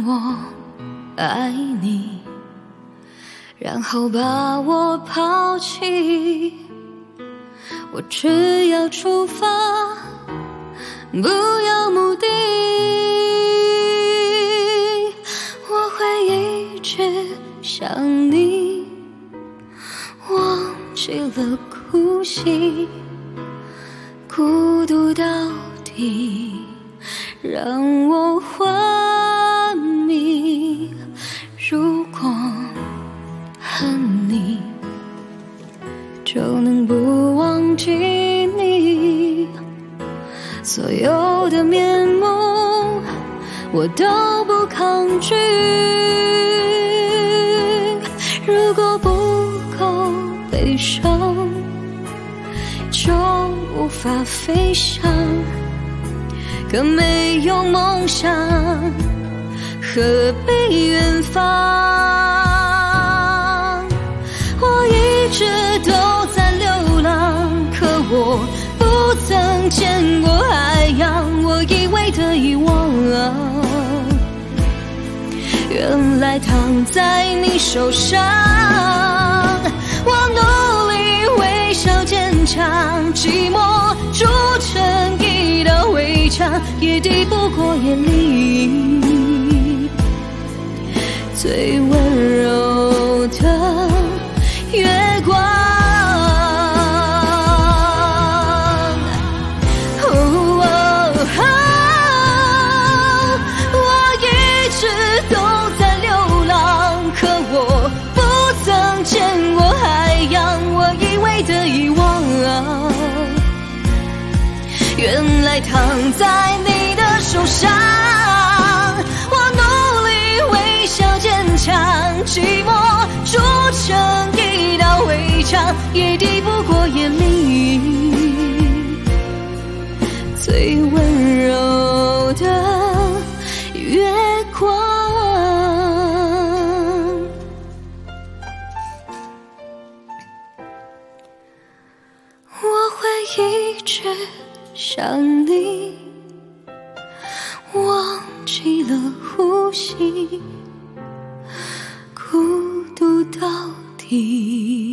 我爱你，然后把我抛弃。我只要出发，不要目的。我会一直想你，忘记了呼吸，孤独到底让我昏迷。如果恨你，就能不忘记你，所有的面目我都不抗拒。如果不够悲伤，就无法飞翔。可没有梦想，何必远方？我一直都在流浪，可我不曾见过海洋。我以为的遗忘，原来躺在你手上。我努力微笑坚强，寂寞筑成一道围墙，也抵不过夜里最温柔的月光。我一直都在流浪，可我不曾见过海洋。我以为的遗忘，原来躺在你的手上。我努力微笑坚强，寂寞筑成一道围墙，也抵不过夜里最温柔的月光。我会一直想你，忘记了呼吸，孤独到底。